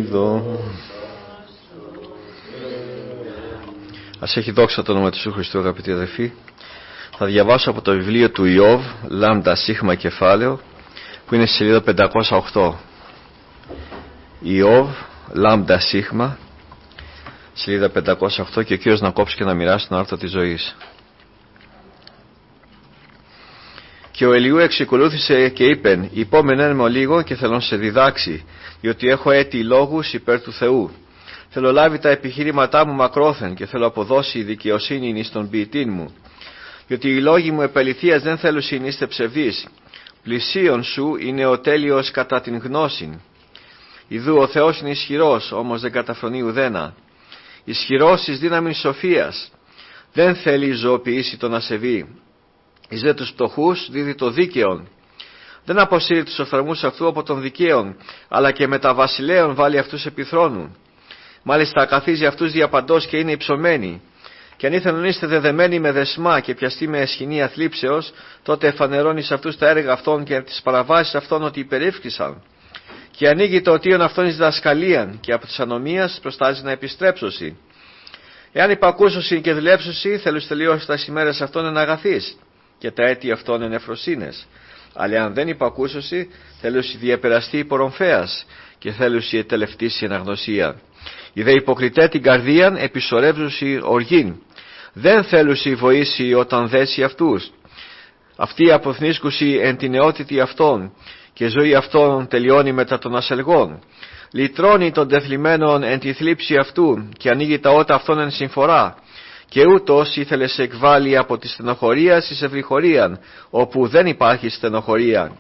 είδω. Ας έχει δόξα το όνομα του Ιησού Χριστού, αγαπητοί αδελφοί. Θα διαβάσω από το βιβλίο του Ιώβ, λάμδα σίγμα κεφάλαιο, που είναι στη σελίδα 508. Ιώβ, λάμδα σίγμα, σελίδα 508, και ο Κύριος να κόψει και να μοιράσει τον άρθρο της ζωής. Και ο Ελιού εξεκολούθησε και είπεν: υπόμενεν με λίγο και θέλω να σε διδάξει, διότι έχω έτη λόγους υπέρ του Θεού. Θέλω λάβει τα επιχειρήματά μου μακρόθεν και θέλω αποδώσει η δικαιοσύνη εις τον ποιητήν μου. Διότι οι λόγοι μου επεληθείας δεν θέλουν συνείστε ψευδείς. Πλησίον σου είναι ο τέλειος κατά την γνώσιν. Ιδού ο Θεός είναι ισχυρός, όμως δεν καταφρονεί ουδένα. Ισχυρός εις δύναμιν σοφίας. Δεν θέλει ζωοποιήσει τον ασεβή. Εις δε τους πτωχούς δίδει το δίκαιον. Δεν αποσύρει τους οφθαλμούς αυτού από τον δικαίον, αλλά και με τα βασιλέων βάλει αυτούς επί θρόνου. Μάλιστα καθίζει αυτούς διαπαντός και είναι υψωμένοι. Και αν ήθελον είστε δεδεμένοι με δεσμά και πιαστεί με εσχηνία θλίψεως, τότε εφανερώνει σε αυτούς τα έργα αυτών και τις παραβάσεις αυτών ότι υπερήφθησαν. Και ανοίγει το οτίον αυτών εις διδασκαλίαν, και από της ανομίας προστάζει να επιστρέψωση. Εάν υπακούσωση και δουλέψωση, θέλους τελειώσει τα ημέρες αυτών εν αγαθείς, και τα έτη αυτών εν εφροσύνες. Αλλά αν δεν υπακούσωση, θέλους διεπεραστεί η πορομφέας, και θέλους η ετελευτήσει εν αγνωσία. Οι δε υποκριτέ την καρδίαν επισορεύζουσι οργήν. Δεν θέλουσι βοήσει όταν δέσει αυτούς. Αυτοί αποθνίσκουσι εν την νεότητη αυτών, και ζωή αυτών τελειώνει μετά των ασελγών. Λυτρώνει των τεθλιμμένων εν τη θλίψη αυτού, και ανοίγει τα ότα αυτών εν συμφορά. Και ούτως ήθελε σε εκβάλει από τη στενοχωρία εις ευρυχωρίαν, όπου δεν υπάρχει στενοχωρία.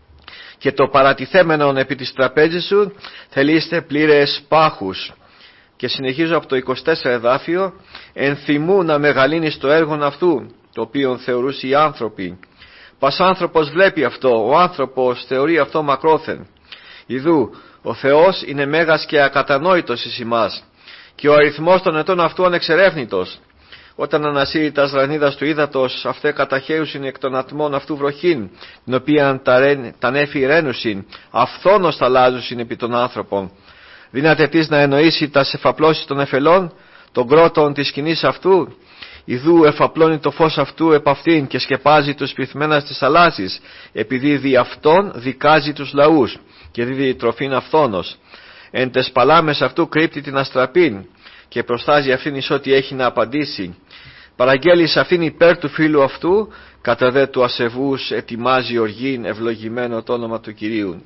Και το παρατηθέμενον επί της τραπέζης σου θελείστε πλήρες πάχους. Και συνεχίζω από το 24 εδάφιο: ενθυμού να μεγαλύνεις το έργο αυτού, το οποίο θεωρούσε οι άνθρωποι. Πας άνθρωπος βλέπει αυτό, ο άνθρωπος θεωρεί αυτό μακρόθεν. Ιδού, ο Θεός είναι μέγας και ακατανόητος εις ημάς, και ο αριθμός των ετών αυτού ανεξερεύνητος. Όταν ανασύρει τα σρανίδας του ύδατος, αυτέ καταχέουσιν εκ των ατμών αυτού βροχήν, την οποία τα νέφη ρένουσιν, αυθόνος τα λάζουσιν επί των άνθρωπων. Δύναται της να εννοήσει τα εφαπλώσεις των εφελών, των κρότων της σκηνής αυτού. Ιδού εφαπλώνει το φως αυτού επ' αυτήν και σκεπάζει τους πυθμένας της θαλάσσης, επειδή δι' αυτόν δικάζει τους λαούς και δίδει τροφήν αυθόνος. Εν τες παλάμες αυτού κρύπτει την αστραπήν και προστάζει αυτήν εις ό,τι έχει να απαντήσει. Παραγγέλει σε αυτήν υπέρ του φίλου αυτού, κατά δε του ασεβούς ετοιμάζει οργήν, ευλογημένο το όνομα του Κυρίου.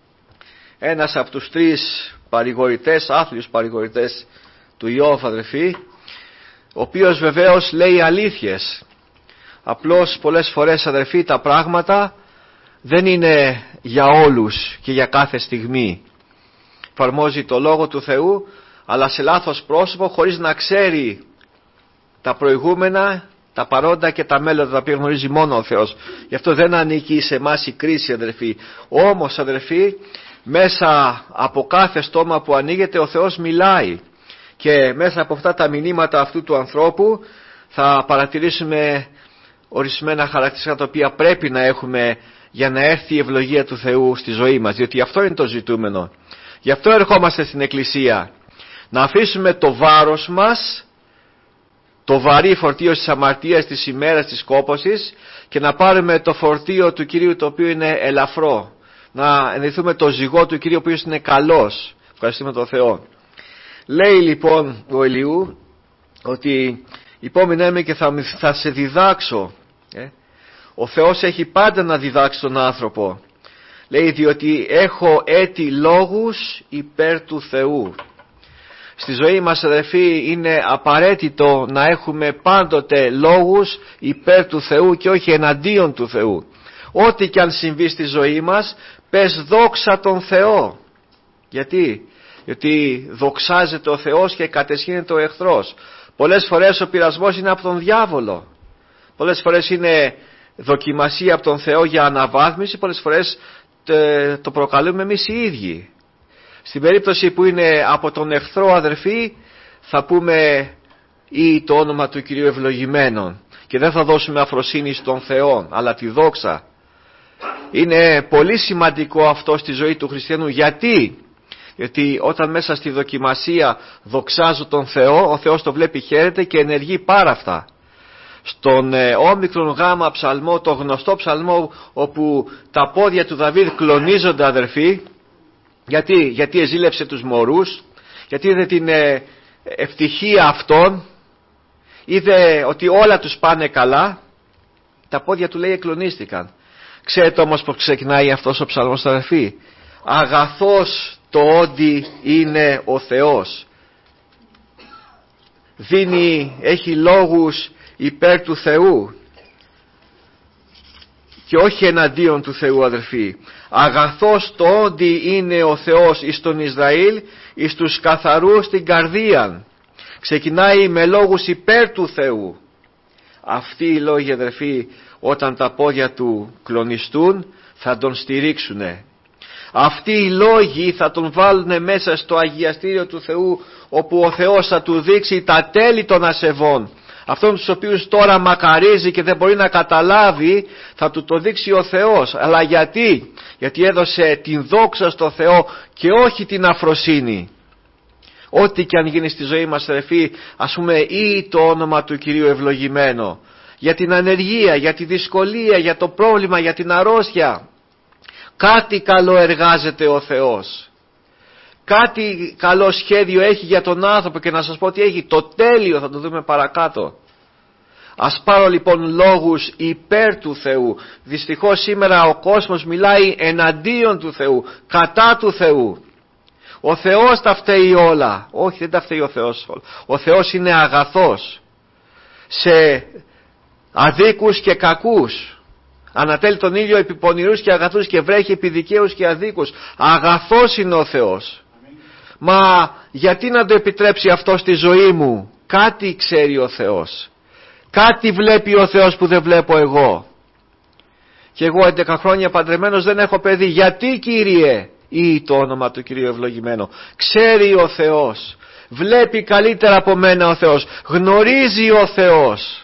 Ένας από τους τρεις παρηγορητές, άθλιους παρηγορητές του Ιώβ, αδελφοί, ο οποίος βεβαίως λέει αλήθειες. Απλώς πολλές φορές, αδελφοί, τα πράγματα δεν είναι για όλους και για κάθε στιγμή. Εφαρμόζει το λόγο του Θεού, αλλά σε λάθος πρόσωπο, χωρίς να ξέρει τα προηγούμενα, τα παρόντα και τα μέλλοντα, τα οποία γνωρίζει μόνο ο Θεός. Γι' αυτό δεν ανήκει σε εμάς η κρίση, αδελφοί. Όμως, αδελφοί, μέσα από κάθε στόμα που ανοίγεται ο Θεός μιλάει, και μέσα από αυτά τα μηνύματα αυτού του ανθρώπου θα παρατηρήσουμε ορισμένα χαρακτηριστικά τα οποία πρέπει να έχουμε για να έρθει η ευλογία του Θεού στη ζωή μας, διότι αυτό είναι το ζητούμενο. Γι' αυτό ερχόμαστε στην Εκκλησία, να αφήσουμε το βάρος μας, το βαρύ φορτίο της αμαρτίας, της ημέρας της κόπωσης, και να πάρουμε το φορτίο του Κυρίου, το οποίο είναι ελαφρό. Να ενδυθούμε το ζυγό του Κυρίου, ο οποίος είναι καλός. Ευχαριστούμε τον Θεό. Λέει λοιπόν ο Ελιού ότι υπόμεινέ με και θα σε διδάξω. Ο Θεός έχει πάντα να διδάξει τον άνθρωπο. Λέει, διότι έχω έτη λόγους υπέρ του Θεού. Στη ζωή μας, αδελφοί, είναι απαραίτητο να έχουμε πάντοτε λόγους υπέρ του Θεού και όχι εναντίον του Θεού. Ό,τι και αν συμβεί στη ζωή μας, πες δόξα τον Θεό. Γιατί δοξάζεται ο Θεός και κατεσχύνεται ο εχθρός. Πολλές φορές ο πειρασμός είναι από τον διάβολο. Πολλές φορές είναι δοκιμασία από τον Θεό για αναβάθμιση. Πολλές φορές το προκαλούμε εμείς οι ίδιοι. Στην περίπτωση που είναι από τον εχθρό, αδερφοί, θα πούμε ή το όνομα του Κυρίου ευλογημένον, και δεν θα δώσουμε αφροσύνη στον Θεό, αλλά τη δόξα. Είναι πολύ σημαντικό αυτό στη ζωή του χριστιανού. Γιατί όταν μέσα στη δοκιμασία δοξάζω τον Θεό, ο Θεός το βλέπει, χαίρεται και ενεργεί πάρα αυτά. Στον όμικρον γάμα ψαλμό, το γνωστό ψαλμό όπου τα πόδια του Δαβίδ κλονίζονται, αδερφοί, γιατί εζήλεψε τους μωρούς, γιατί είδε την ευτυχία αυτών, είδε ότι όλα τους πάνε καλά, τα πόδια του λέει εκλονίστηκαν. Ξέρετε όμως πως ξεκινάει αυτός ο ψαλμός, αδερφοί? Αγαθός το όντι είναι ο Θεός. Έχει λόγους υπέρ του Θεού και όχι εναντίον του Θεού, αδερφοί. Αγαθός το όντι είναι ο Θεός εις τον Ισραήλ, εις τους καθαρούς την καρδίαν. Ξεκινάει με λόγους υπέρ του Θεού. Αυτοί οι λόγοι, αδερφοί, όταν τα πόδια του κλονιστούν, θα τον στηρίξουνε. Αυτοί οι λόγοι θα τον βάλουν μέσα στο αγιαστήριο του Θεού, όπου ο Θεός θα του δείξει τα τέλη των ασεβών. Αυτόν τους οποίους τώρα μακαρίζει και δεν μπορεί να καταλάβει, θα του το δείξει ο Θεός. Αλλά γιατί έδωσε την δόξα στο Θεό και όχι την αφροσύνη. Ό,τι και αν γίνει στη ζωή μας, αδερφοί, ας πούμε, ή το όνομα του Κυρίου ευλογημένο, για την ανεργία, για τη δυσκολία, για το πρόβλημα, για την αρρώστια, κάτι καλό εργάζεται ο Θεός. Κάτι καλό σχέδιο έχει για τον άνθρωπο, και να σας πω ότι έχει το τέλειο, θα το δούμε παρακάτω. Ας πάρω λοιπόν λόγους υπέρ του Θεού. Δυστυχώς σήμερα ο κόσμος μιλάει εναντίον του Θεού, κατά του Θεού. Ο Θεός τα φταίει όλα. Όχι, δεν τα φταίει ο Θεός όλα. Ο Θεός είναι αγαθός σε αδίκους και κακούς. Ανατέλει τον ήλιο επί πονηρούς και αγαθούς και βρέχει επί δικαίους και αδίκους. Αγαθός είναι ο Θεός. Μα γιατί να το επιτρέψει αυτό στη ζωή μου? Κάτι ξέρει ο Θεός. Κάτι βλέπει ο Θεός που δεν βλέπω εγώ. Και εγώ 11 χρόνια παντρεμένος δεν έχω παιδί. Γιατί, Κύριε? Ή το όνομα του Κυρίου ευλογημένο. Ξέρει ο Θεός. Βλέπει καλύτερα από μένα ο Θεός. Γνωρίζει ο Θεός.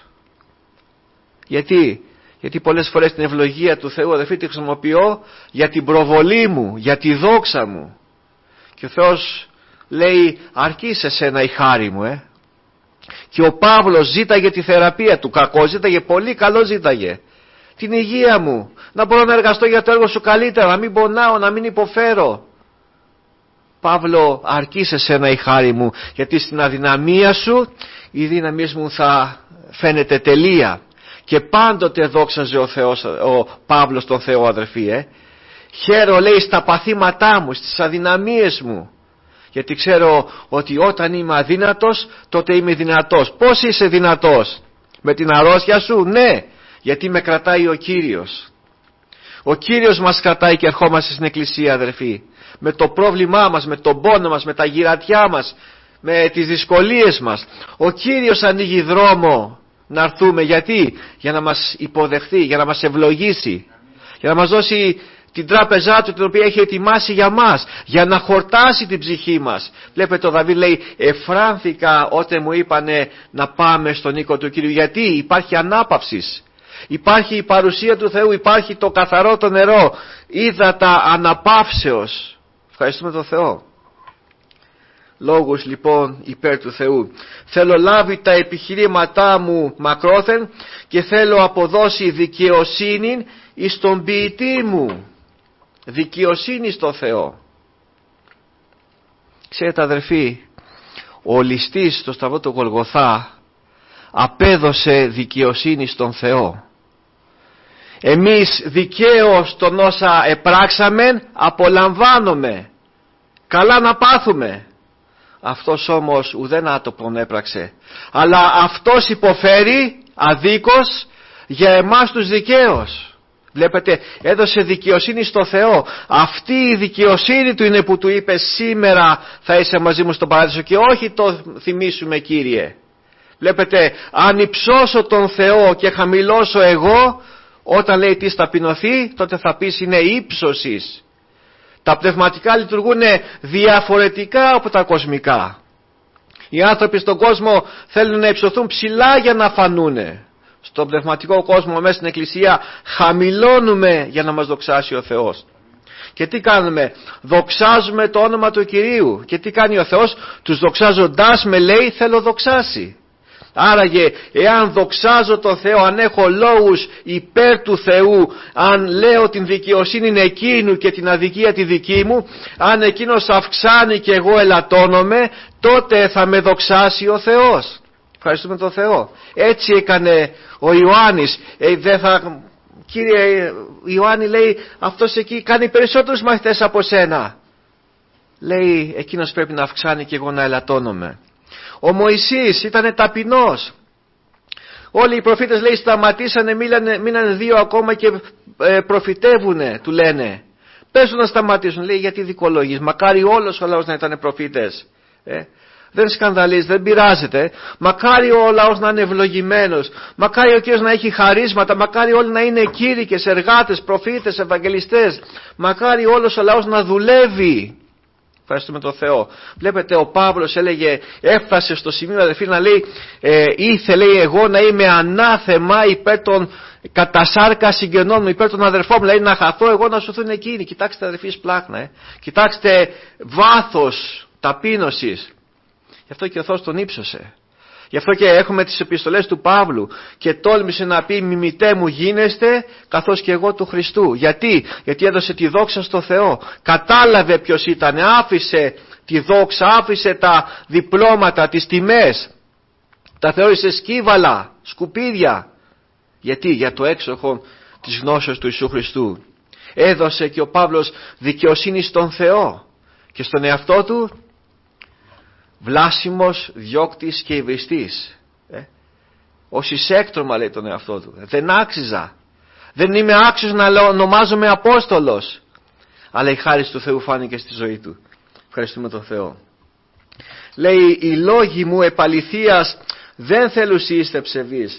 Γιατί πολλές φορές την ευλογία του Θεού, αδελφοί, τη χρησιμοποιώ για την προβολή μου, για τη δόξα μου. Και ο Θεός λέει, αρκεί σε σένα η χάρη μου. Και ο Παύλος ζήταγε τη θεραπεία του. Κακό ζήταγε, πολύ καλό ζήταγε. Την υγεία μου, να μπορώ να εργαστώ για το έργο σου καλύτερα, να μην πονάω, να μην υποφέρω. Παύλο, αρκεί σε σένα η χάρη μου, γιατί στην αδυναμία σου η δύναμη μου θα φαίνεται τελεία. Και πάντοτε δόξαζε ο Παύλος τον Θεό, αδερφοί. Χαίρο, λέει, στα παθήματά μου, στις αδυναμίες μου, γιατί ξέρω ότι όταν είμαι αδύνατος, τότε είμαι δυνατός. Πώς είσαι δυνατός? Με την αρρώστια σου? Ναι, γιατί με κρατάει ο Κύριος. Ο Κύριος μας κρατάει και ερχόμαστε στην εκκλησία, αδερφοί. Με το πρόβλημά μας, με τον πόνο μας, με τα γυρατιά μας, με τις δυσκολίες μας. Ο Κύριος ανοίγει δρόμο να έρθουμε. Γιατί? Για να μας υποδεχθεί, για να μας ευλογήσει, για να μας δώσει την τράπεζά του, την οποία έχει ετοιμάσει για μας, για να χορτάσει την ψυχή μας. Βλέπετε, ο Δαβίδ λέει, εφράνθηκα όταν μου είπανε να πάμε στον οίκο του Κύριου. Γιατί? Υπάρχει ανάπαυσης, υπάρχει η παρουσία του Θεού, υπάρχει το καθαρό το νερό, ύδατα αναπαύσεως. Ευχαριστούμε τον Θεό. Λόγους λοιπόν υπέρ του Θεού. Θέλω λάβει τα επιχειρήματά μου μακρόθεν και θέλω αποδώσει δικαιοσύνη εις τον ποιητή μου. Δικαιοσύνη στο Θεό. Ξέρετε, αδερφοί, ο ληστής στο σταυρό του Γολγοθά απέδωσε δικαιοσύνη στον Θεό. Εμείς δικαίως τον όσα επράξαμεν απολαμβάνουμε. Καλά να πάθουμε. Αυτός όμως ουδένα τον έπραξε, αλλά αυτός υποφέρει αδίκως για εμάς τους δικαίους. Βλέπετε, έδωσε δικαιοσύνη στο Θεό. Αυτή η δικαιοσύνη του είναι που του είπε, σήμερα θα είσαι μαζί μου στον παράδεισο, και όχι το θυμίσουμε, Κύριε. Βλέπετε, αν υψώσω τον Θεό και χαμηλώσω εγώ, όταν λέει τι ταπεινωθεί, τότε θα πεις είναι ύψωσης. Τα πνευματικά λειτουργούν διαφορετικά από τα κοσμικά. Οι άνθρωποι στον κόσμο θέλουν να υψωθούν ψηλά για να φανούνε. Στον πνευματικό κόσμο, μέσα στην εκκλησία, χαμηλώνουμε για να μας δοξάσει ο Θεός. Και τι κάνουμε? Δοξάζουμε το όνομα του Κυρίου. Και τι κάνει ο Θεός? Τους δοξάζοντάς με λέει θέλω δοξάσει. Άραγε εάν δοξάζω τον Θεό, αν έχω λόγους υπέρ του Θεού, αν λέω την δικαιοσύνη είναι εκείνου και την αδικία τη δική μου, αν εκείνος αυξάνει και εγώ ελαττώνομαι, τότε θα με δοξάσει ο Θεός. Ευχαριστούμε τον Θεό. Έτσι έκανε ο Ιωάννης. Κύριε Ιωάννη, λέει, αυτός εκεί κάνει περισσότερους μαθητές από σένα. Λέει, εκείνος πρέπει να αυξάνει και εγώ να ελαττώνομαι. Ο Μωυσής ήταν ταπεινός. Όλοι οι προφήτες, λέει, σταματήσανε, μείνανε 2 ακόμα και προφητεύουνε, του λένε. Πες του να σταματήσουν. Λέει, γιατί δικολογείς? Μακάρι όλος ο λαός να ήταν προφήτες. Δεν σκανδαλίζει, δεν πειράζεται. Μακάρι ο λαός να είναι ευλογημένος. Μακάρι ο Κύριος να έχει χαρίσματα. Μακάρι όλοι να είναι κήρυκες, εργάτες, προφήτες, ευαγγελιστές. Μακάρι όλος ο λαός να δουλεύει. Ευχαριστούμε τον Θεό. Βλέπετε, ο Παύλος έλεγε, έφτασε στο σημείο, αδελφοί, να λέει, ήθελε εγώ να είμαι ανάθεμα υπέρ των κατά σάρκα συγγενών μου, υπέρ των αδερφών μου, δηλαδή να χαθώ εγώ να σωθούν εκείνοι. Κοιτάξτε, αδελφοί, σπλάχνα, κοιτάξτε βάθος ταπείνωσης. Γι' αυτό και ο Θεός τον ύψωσε. Γι' αυτό και έχουμε τις επιστολές του Παύλου και τόλμησε να πει, μιμητέ μου γίνεστε καθώς και εγώ του Χριστού. Γιατί? Γιατί έδωσε τη δόξα στο Θεό. Κατάλαβε ποιος ήταν, άφησε τη δόξα, άφησε τα διπλώματα, τις τιμές. Τα θεώρησε σκύβαλα, σκουπίδια. Γιατί? Για το έξοχο της γνώσεως του Ιησού Χριστού. Έδωσε και ο Παύλος δικαιοσύνη στον Θεό και στον εαυτό του. Βλάσιμος, διώκτης και υβριστής. Ως εισέκτρωμα, λέει τον εαυτό του. Δεν άξιζα. Δεν είμαι άξιος να ονομάζομαι Απόστολος. Αλλά η χάρις του Θεού φάνηκε στη ζωή του. Ευχαριστούμε τον Θεό. Λέει, οι λόγοι μου επαληθείας δεν θέλουν είστε ψευείς.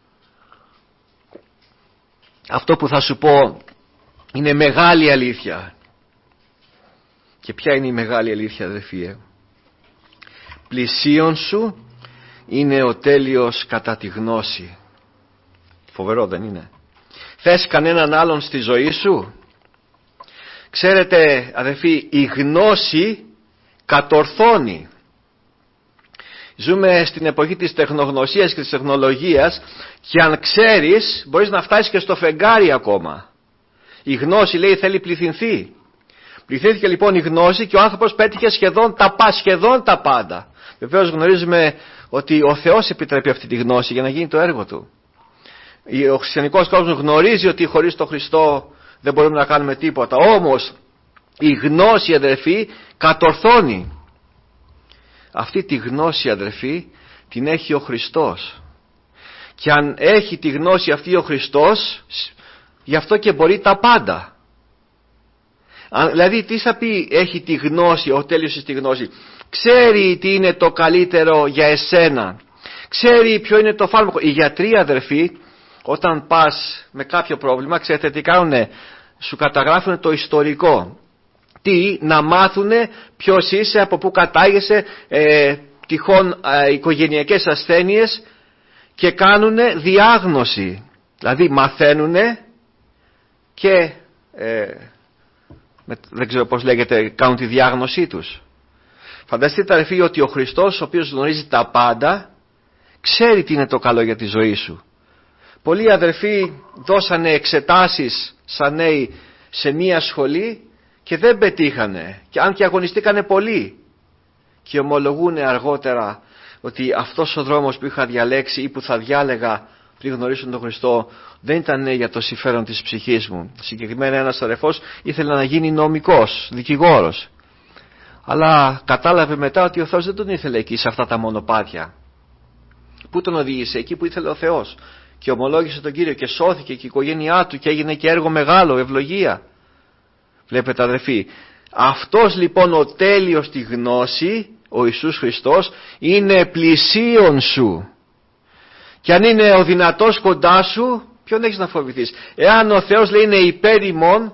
Αυτό που θα σου πω είναι μεγάλη αλήθεια. Και ποια είναι η μεγάλη αλήθεια, αδελφοί? Πλησίον σου είναι ο τέλειος κατά τη γνώση. Φοβερό, δεν είναι? Θες κανέναν άλλον στη ζωή σου? Ξέρετε, αδελφοί, η γνώση κατορθώνει. Ζούμε στην εποχή της τεχνογνωσίας και της τεχνολογίας και αν ξέρεις μπορείς να φτάσεις και στο φεγγάρι ακόμα. Η γνώση, λέει, θέλει πληθυνθεί. Πληθύνθηκε λοιπόν η γνώση και ο άνθρωπος πέτυχε σχεδόν τα πάντα. Βεβαίως γνωρίζουμε ότι ο Θεός επιτρέπει αυτή τη γνώση για να γίνει το έργο του. Ο χριστιανικός κόσμος γνωρίζει ότι χωρίς τον Χριστό δεν μπορούμε να κάνουμε τίποτα. Όμως η γνώση, αδερφοί, κατορθώνει. Αυτή τη γνώση, αδερφοί, την έχει ο Χριστός. Και αν έχει τη γνώση αυτή ο Χριστός, γι' αυτό και μπορεί τα πάντα. Δηλαδή τι θα πει έχει τη γνώση, ο τέλειος στη γνώση? Ξέρει τι είναι το καλύτερο για εσένα. Ξέρει ποιο είναι το φάρμακο. Οι γιατροί, αδερφοί, όταν πας με κάποιο πρόβλημα, ξέρετε τι κάνουνε? Σου καταγράφουν το ιστορικό. Τι? Να μάθουνε ποιος είσαι, από πού κατάγεσαι, τυχόν οικογενειακές ασθένειες, και κάνουνε διάγνωση. Δηλαδή μαθαίνουνε και δεν ξέρω πώς λέγεται, κάνουν τη διάγνωσή τους. Φανταστείτε, αδελφοί, ότι ο Χριστός, ο οποίος γνωρίζει τα πάντα, ξέρει τι είναι το καλό για τη ζωή σου. Πολλοί αδελφοί δώσανε εξετάσεις σαν νέοι σε μία σχολή και δεν πετύχανε, και αν και αγωνιστήκανε πολύ, και ομολογούν αργότερα ότι αυτός ο δρόμος που είχα διαλέξει ή που θα διάλεγα πριν γνωρίσουν τον Χριστό δεν ήταν για το συμφέρον της ψυχής μου. Συγκεκριμένα ένας αδερφός ήθελε να γίνει νομικός, δικηγόρος, αλλά κατάλαβε μετά ότι ο Θεός δεν τον ήθελε εκεί σε αυτά τα μονοπάτια. Πού τον οδήγησε? Εκεί που ήθελε ο Θεός, και ομολόγησε τον Κύριο και σώθηκε και η οικογένειά του και έγινε και έργο μεγάλο, ευλογία. Βλέπετε, αδελφοί, αυτός λοιπόν ο τέλειος στη γνώση, ο Ιησούς Χριστός, είναι πλησίον σου. Και αν είναι ο δυνατός κοντά σου, ποιον έχεις να φοβηθείς? Εάν ο Θεός, λέει, είναι υπέρ ημών,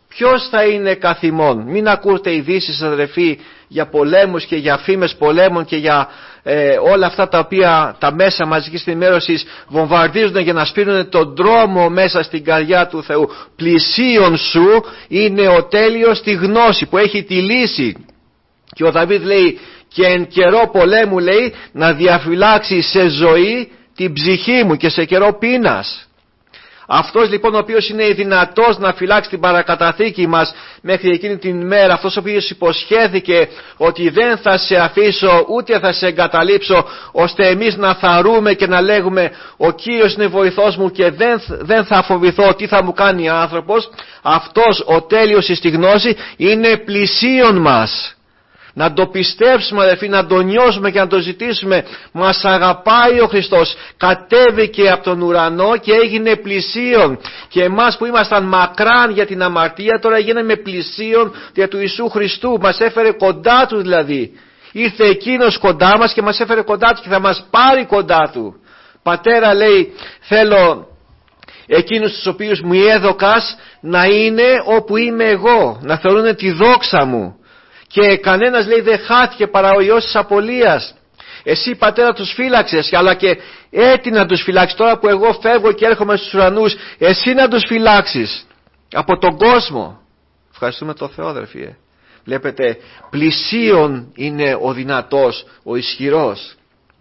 Ποιος θα είναι καθ' ημών? Μην ακούτε ειδήσεις, αδερφοί, για πολέμους και για φήμες πολέμων και για όλα αυτά τα οποία τα μέσα μαζικής ενημέρωσης βομβαρδίζουν για να σπείρουν τον δρόμο μέσα στην καρδιά του Θεού. Πλησίον σου είναι ο τέλειος στη γνώση, που έχει τη λύση. Και ο Δαβίδ λέει, και εν καιρό πολέμου, λέει, να διαφυλάξει σε ζωή την ψυχή μου και σε καιρό πείνας. Αυτός λοιπόν ο οποίος είναι δυνατός να φυλάξει την παρακαταθήκη μας μέχρι εκείνη την μέρα, αυτός ο οποίος υποσχέθηκε ότι δεν θα σε αφήσω ούτε θα σε εγκαταλείψω, ώστε εμείς να θαρούμε και να λέγουμε ο Κύριος είναι βοηθός μου και δεν θα φοβηθώ τι θα μου κάνει άνθρωπος, αυτός ο τέλειος στη γνώση είναι πλησίον μας. Να το πιστέψουμε, αδερφοί, να το νιώσουμε και να το ζητήσουμε. Μας αγαπάει ο Χριστός, κατέβηκε από τον ουρανό και έγινε πλησίον. Και εμάς που ήμασταν μακράν για την αμαρτία, τώρα γίναμε πλησίον για του Ιησού Χριστού. Μας έφερε κοντά του δηλαδή. Ήρθε εκείνος κοντά μας και μας έφερε κοντά του και θα μας πάρει κοντά του. Πατέρα, λέει, θέλω εκείνους τους οποίους μου έδωκας να είναι όπου είμαι εγώ, να θεωρούν τη δόξα μου. Και κανένας, λέει, δεν χάθηκε παρά ο Υιός της απολίας. Εσύ, Πατέρα, τους φύλαξες, αλλά και έτει να τους φυλάξεις. Τώρα που εγώ φεύγω και έρχομαι στους ουρανούς, εσύ να τους φυλάξεις από τον κόσμο. Ευχαριστούμε τον Θεό, αδερφοί. Βλέπετε, πλησίον είναι ο δυνατός, ο ισχυρός.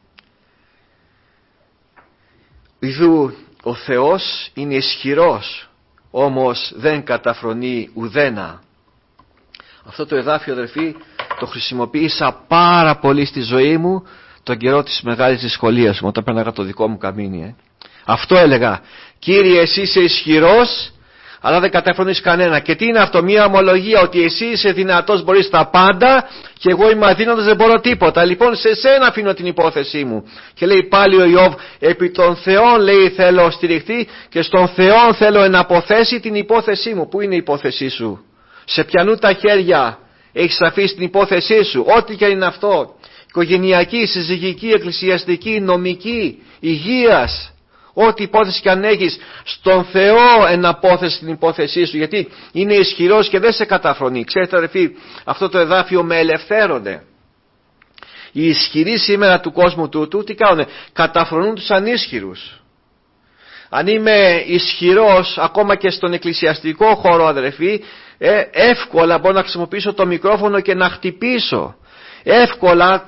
Ιδού ο Θεός είναι ισχυρός, όμως δεν καταφρονεί ουδένα. Αυτό το εδάφιο, αδερφοί, το χρησιμοποίησα πάρα πολύ στη ζωή μου τον καιρό της μεγάλης δυσκολίας μου, όταν πέρναγα το δικό μου καμίνι. Αυτό έλεγα, Κύριε, εσύ είσαι ισχυρός, αλλά δεν καταφρονείς κανένα. Και τι είναι αυτό? Μια ομολογία ότι εσύ είσαι δυνατός, μπορείς τα πάντα και εγώ είμαι αδύνατος, δεν μπορώ τίποτα. Λοιπόν, σε σένα αφήνω την υπόθεσή μου. Και λέει πάλι ο Ιώβ, επί των Θεών, λέει, θέλω στηριχθεί και στον Θεό θέλω εναποθέσει την υπόθεσή μου. Πού είναι η υπόθεσή σου? Σε ποιανού τα χέρια έχεις αφήσει την υπόθεσή σου? Ό,τι και είναι αυτό, οικογενειακή, συζυγική, εκκλησιαστική, νομική, υγείας, ό,τι υπόθεση και αν έχεις, στον Θεό εναπόθεση την υπόθεσή σου, γιατί είναι ισχυρός και δεν σε καταφρονεί. Ξέρετε, αδερφοί, αυτό το εδάφιο με ελευθέρωνε. Οι ισχυροί σήμερα του κόσμου τούτου τι κάνουνε? Καταφρονούν τους ανίσχυρους. Αν είμαι ισχυρός ακόμα και στον εκκλησιαστικό χώρο, αδερφοί, εύκολα μπορώ να χρησιμοποιήσω το μικρόφωνο και να χτυπήσω. Εύκολα,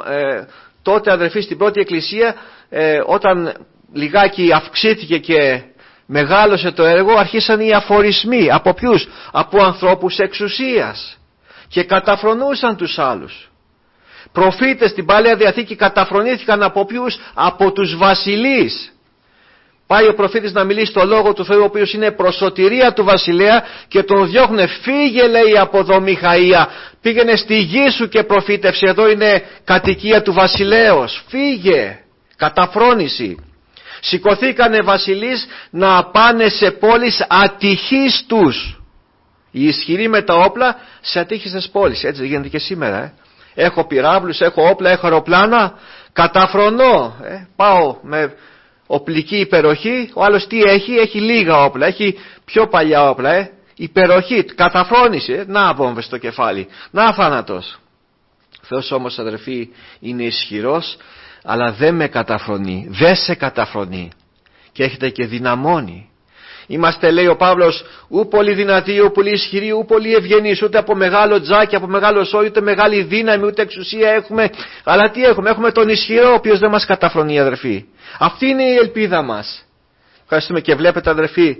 τότε, αδερφοί, στην πρώτη εκκλησία, όταν λιγάκι αυξήθηκε και μεγάλωσε το έργο, αρχίσαν οι αφορισμοί. Από ποιους? Από ανθρώπους εξουσίας, και καταφρονούσαν τους άλλους. Προφήτες στην Παλαιά Διαθήκη καταφρονήθηκαν από ποιους? Από τους βασιλείς. Πάει ο προφήτης να μιλήσει το λόγο του Θεού, ο οποίος είναι προσωτηρία του βασιλέα, και τον διώχνουνε. Φύγε, λέει, από εδώ, Μιχαΐα, πήγαινε στη γη σου και προφήτευσε, εδώ είναι κατοικία του βασιλέως. Φύγε. Καταφρόνηση. Σηκωθήκανε βασιλείς να πάνε σε πόλεις ατυχείς τους. Οι ισχυροί με τα όπλα σε ατύχιστες πόλεις. Έτσι δεν γίνεται και σήμερα. Έχω πυράβλους, έχω όπλα, έχω αεροπλάνα, καταφρονώ. Πάω με οπλική υπεροχή. Ο άλλος τι έχει? Έχει λίγα όπλα, έχει πιο παλιά όπλα. Υπεροχή, καταφρόνηση. Να βόμβες στο κεφάλι, να θάνατος. Ο Θεός όμως, αδερφοί, είναι ισχυρός, αλλά δεν με καταφρονεί, δεν σε καταφρονεί, και έχετε και δυναμώνει. Είμαστε, λέει ο Παύλος, ου πολύ δυνατοί, ου πολύ ισχυροί, ου πολύ ευγενείς, ούτε από μεγάλο τζάκι, από μεγάλο σώμα, ούτε μεγάλη δύναμη, ούτε εξουσία έχουμε, αλλά τι έχουμε? Έχουμε τον ισχυρό, ο οποίος δεν μας καταφρονεί, αδερφοί. Αυτή είναι η ελπίδα μας. Ευχαριστούμε. Και βλέπετε, αδερφοί,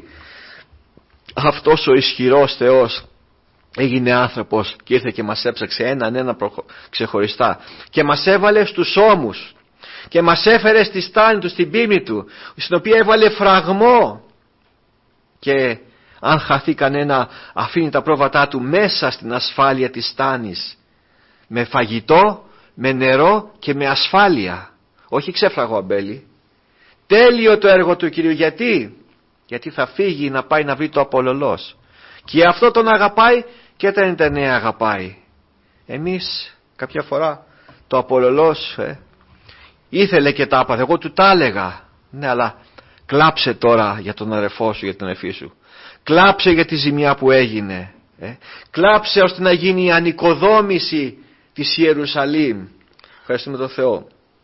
αυτός ο ισχυρός Θεός έγινε άνθρωπος και ήρθε και μας έψαξε έναν ξεχωριστά και μας έβαλε στους ώμους και μας έφερε στη στάνη του, στην πίμνη του, στην οποία έβαλε φραγμό, και αν χαθεί κανένα αφήνει τα πρόβατά του μέσα στην ασφάλεια της στάνης, με φαγητό, με νερό και με ασφάλεια. Όχι ξέφραγο αμπέλι. Τέλειο το έργο του Κυρίου. Γιατί θα φύγει να πάει να βρει το απολωλός, και αυτό τον αγαπάει και τα 99 αγαπάει. Εμείς κάποια φορά το απολωλός ήθελε και τα άπαθε. Εγώ του τα έλεγα, ναι, αλλά κλάψε τώρα για τον αδερφό σου, για την αδερφή σου. Κλάψε για τη ζημιά που έγινε. Κλάψε ώστε να γίνει η ανοικοδόμηση της Ιερουσαλήμ. Ευχαριστούμε τον Θεό.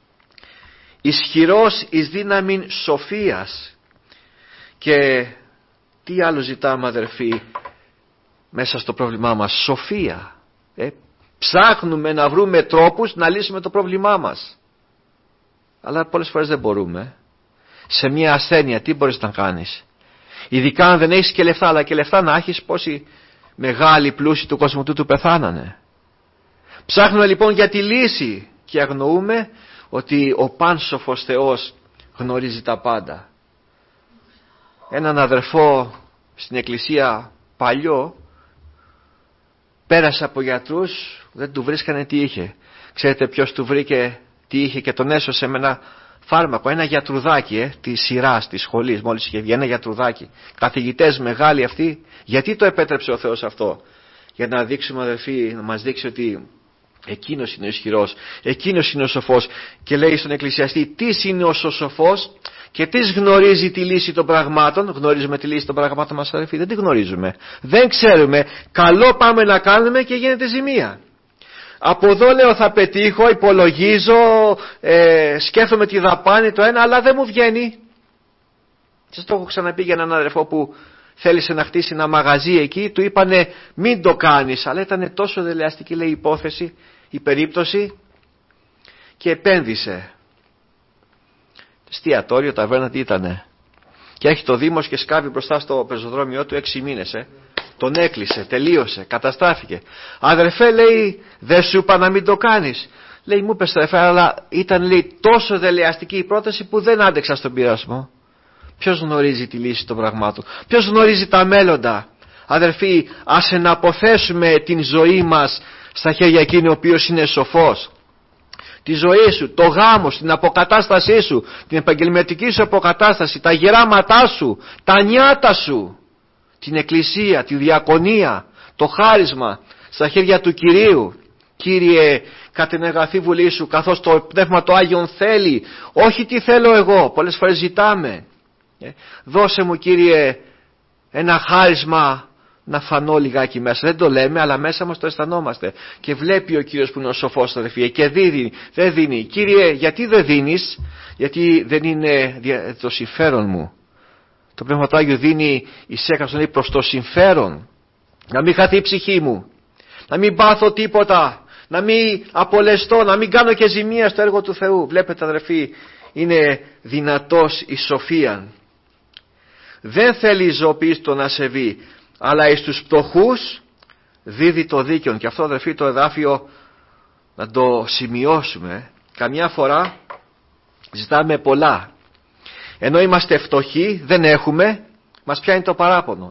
Ισχυρός εις δύναμην σοφίας. Και τι άλλο ζητάμε, αδερφοί, μέσα στο πρόβλημά μας? Σοφία. Ψάχνουμε να βρούμε τρόπους να λύσουμε το πρόβλημά μας, αλλά πολλές φορές δεν μπορούμε. Σε μια ασθένεια τι μπορείς να κάνεις? Ειδικά αν δεν έχεις και λεφτά, αλλά και λεφτά να έχεις, πόσοι μεγάλοι πλούσιοι του κόσμου του πεθάνανε. Ψάχνουμε λοιπόν για τη λύση και αγνοούμε ότι ο πάνσοφος Θεός γνωρίζει τα πάντα. Έναν αδερφό στην εκκλησία παλιό πέρασε από γιατρούς, δεν του βρίσκανε τι είχε. Ξέρετε ποιος του βρήκε τι είχε και τον έσωσε με ένα φάρμακο? Ένα γιατρουδάκι της σειράς της σχολής, μόλις είχε βγει, ένα γιατρουδάκι. Καθηγητές μεγάλοι αυτοί. Γιατί το επέτρεψε ο Θεός αυτό? Για να δείξουμε, αδερφοί, να μας δείξει ότι εκείνος είναι ο ισχυρός, εκείνος είναι ο σοφός. Και λέει στον εκκλησιαστή, τι είναι ο σοφός και τι γνωρίζει τη λύση των πραγμάτων? Γνωρίζουμε τη λύση των πραγμάτων μας, αδερφοί? Δεν τη γνωρίζουμε, δεν ξέρουμε. Καλό πάμε να κάνουμε και γίνεται ζημία. Από εδώ λέω θα πετύχω, υπολογίζω, σκέφτομαι τη δαπάνη το ένα, αλλά δεν μου βγαίνει. Σας το έχω ξαναπεί για έναν αδερφό που θέλησε να χτίσει ένα μαγαζί εκεί, του είπανε μην το κάνεις, αλλά ήταν τόσο δελεαστική, λέει, υπόθεση, η περίπτωση, και επένδυσε. Εστιατόριο, ταβέρνα, τι ήτανε? Και έχει το Δήμος και σκάβει μπροστά στο πεζοδρόμιό του 6 μήνες. Τον έκλεισε, τελείωσε, καταστράφηκε. Αδερφέ, λέει, δεν σου είπα να μην το κάνεις? Λέει, μου είπες αδερφέ, αλλά ήταν, λέει, τόσο δελεαστική η πρόταση που δεν άντεξα στον πειρασμό. Ποιος γνωρίζει τη λύση των πραγμάτων? Ποιος γνωρίζει τα μέλλοντα? Αδερφοί, ας εναποθέσουμε την ζωή μας στα χέρια εκείνου ο οποίος είναι σοφός. Τη ζωή σου, το γάμο σου, την αποκατάστασή σου, την επαγγελματική σου αποκατάσταση, τα γεράματά σου, τα νιάτα σου, την εκκλησία, τη διακονία, το χάρισμα στα χέρια του Κυρίου. Κύριε, κατ' την αγαθή βουλή σου, καθώς το Πνεύμα το Άγιον θέλει, όχι τι θέλω εγώ. Πολλές φορές ζητάμε, δώσε μου, Κύριε, ένα χάρισμα να φανώ λιγάκι μέσα. Δεν το λέμε, αλλά μέσα μας το αισθανόμαστε. Και βλέπει ο Κύριος που είναι ο σοφός, αδερφοί, και δεν δίνει. Κύριε, γιατί δεν δίνεις? Γιατί δεν είναι το συμφέρον μου. Το Πνεύμα του Άγιου δίνει εις έκαψον προς το συμφέρον. Να μην χαθεί η ψυχή μου, να μην πάθω τίποτα, να μην απολεστώ, να μην κάνω και ζημία στο έργο του Θεού. Βλέπετε, αδερφοί, είναι δυνατός η σοφία. Δεν θέλει η ζωοποίηση το να σεβεί, αλλά εις τους πτωχούς δίδει το δίκαιο. Και αυτό, αδερφοί, το εδάφιο να το σημειώσουμε. Καμιά φορά ζητάμε πολλά, ενώ είμαστε φτωχοί, δεν έχουμε, μας πιάνει το παράπονο.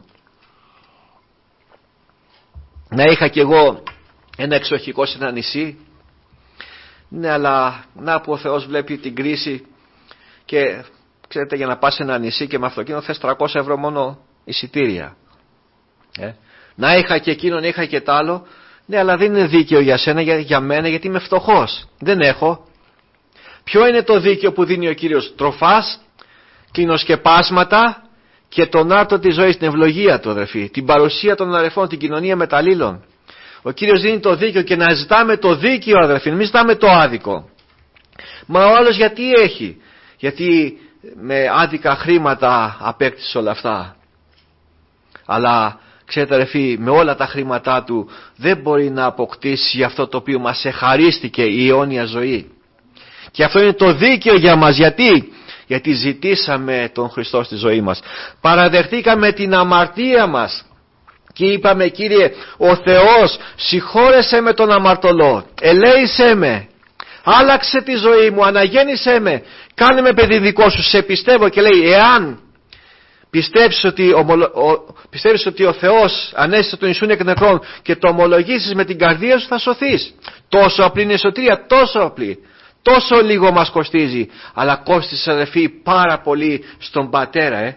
Να είχα κι εγώ ένα εξοχικό σε ένα νησί, ναι, αλλά να που ο Θεός βλέπει την κρίση και ξέρετε, για να πας σε ένα νησί και με αυτοκίνητο θες 300 ευρώ μόνο εισιτήρια. Να είχα και εκείνον, είχα και τ' άλλο, ναι, αλλά δεν είναι δίκαιο για σένα, για μένα, γιατί είμαι φτωχός, δεν έχω. Ποιο είναι το δίκαιο που δίνει ο Κύριος? Τροφάς, κλινοσκεπάσματα και τον άρτο της ζωής, την ευλογία του, αδερφοί, την παρουσία των αδερφών, την κοινωνία μεταλλήλων. Ο Κύριος δίνει το δίκαιο, και να ζητάμε το δίκαιο, αδερφοί, μην ζητάμε το άδικο. Μα ο άλλος γιατί έχει? Γιατί με άδικα χρήματα απέκτησε όλα αυτά. Αλλά ξέρετε, αδερφοί, με όλα τα χρήματά του δεν μπορεί να αποκτήσει αυτό το οποίο μας εχαρίστηκε, η αιώνια ζωή. Και αυτό είναι το δίκαιο για μας. Γιατί ζητήσαμε τον Χριστό στη ζωή μας, παραδεχτήκαμε την αμαρτία μας και είπαμε, Κύριε, ο Θεός συγχώρεσέ με τον αμαρτωλό, ελέησέ με, άλλαξε τη ζωή μου, αναγέννησέ με, κάνε με παιδί δικό σου, σε πιστεύω. Και λέει, εάν πιστεύεις ότι ο Θεός ανέστησε τον Ιησούν εκ νεκρών και το ομολογήσεις με την καρδία σου, θα σωθείς. Τόσο απλή είναι η σωτηρία, τόσο απλή. Τόσο λίγο μας κοστίζει, αλλά κόστισε, αδερφοί, πάρα πολύ στον Πατέρα.